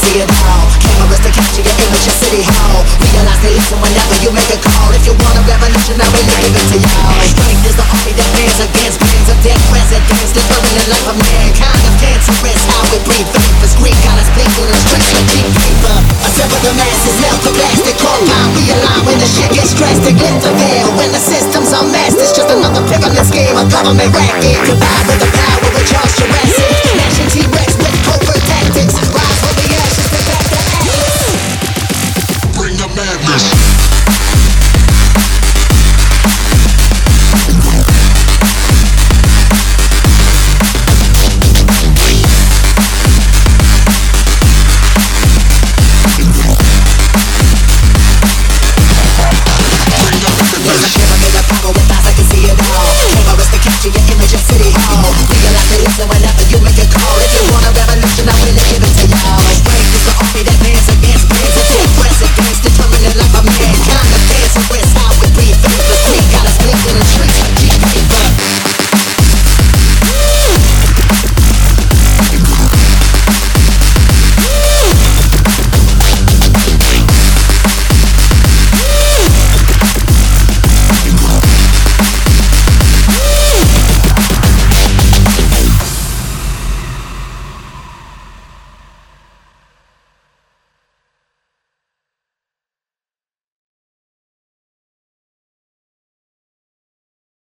see it all. Cameras to capture your image at City Hall. Realize they listen whenever you make a call. If you want a revolution, I really give it to y'all. Strength is the army that stands against bands of dead presidents. Living the life of mankind of cancerous. How we breathe faith is Greek. Got us people in the streets like cheap paper. Assemble the masses, melt the plastic. Compound, realign when the shit gets drastic. Lift the veil when the system's unmasked. It's just another pyramid scheme, a government racket. Combined with the power of Charles